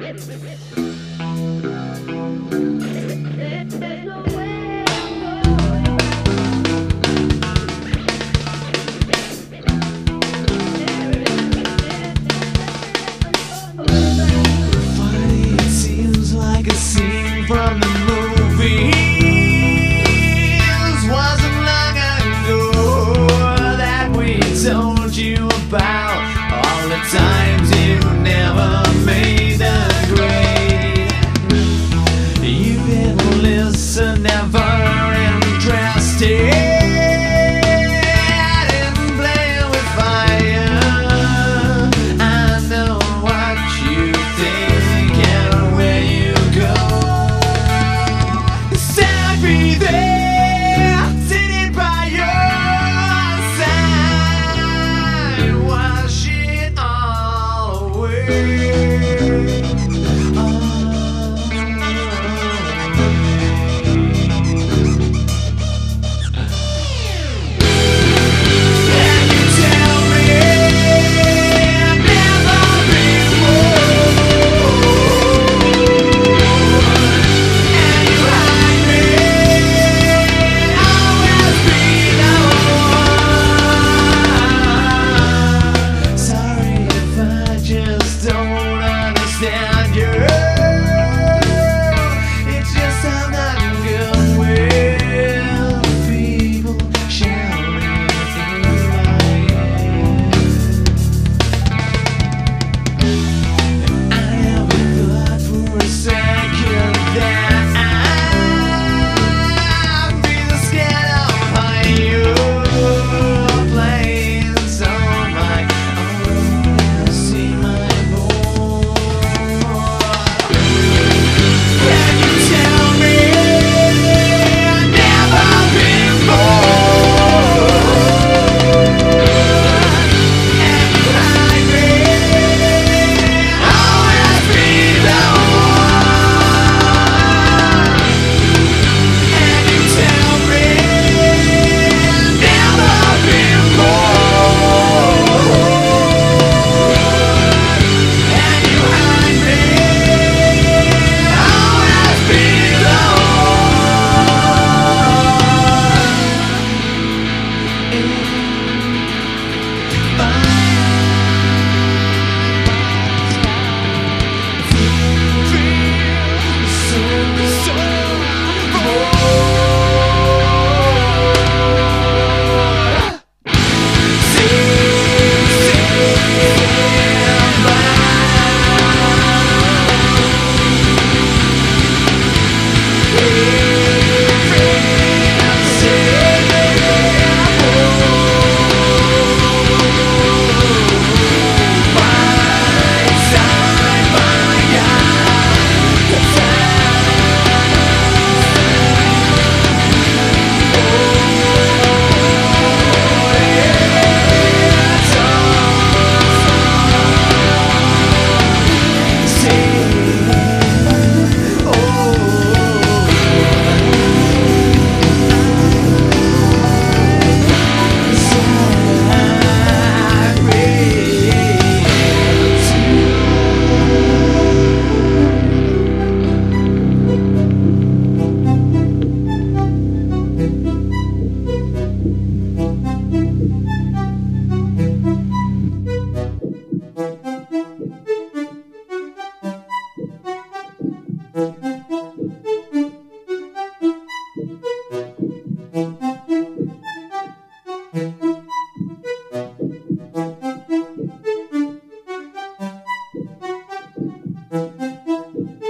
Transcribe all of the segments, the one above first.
From the movies, wasn't long ago that we told you about all the times you never made the grade. You didn't listen, never interested. I didn't play with fire. I know what you think and where you go. Be there, sitting by your side, wash it all away. And you tell me I've never been more, and you hide me. Don't understand you. It's just I'm not good with people shouting in my ear. I never thought for a second that I'd be the scared of my youth, playing so my own. See my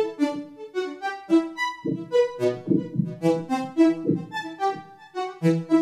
Mm-hmm.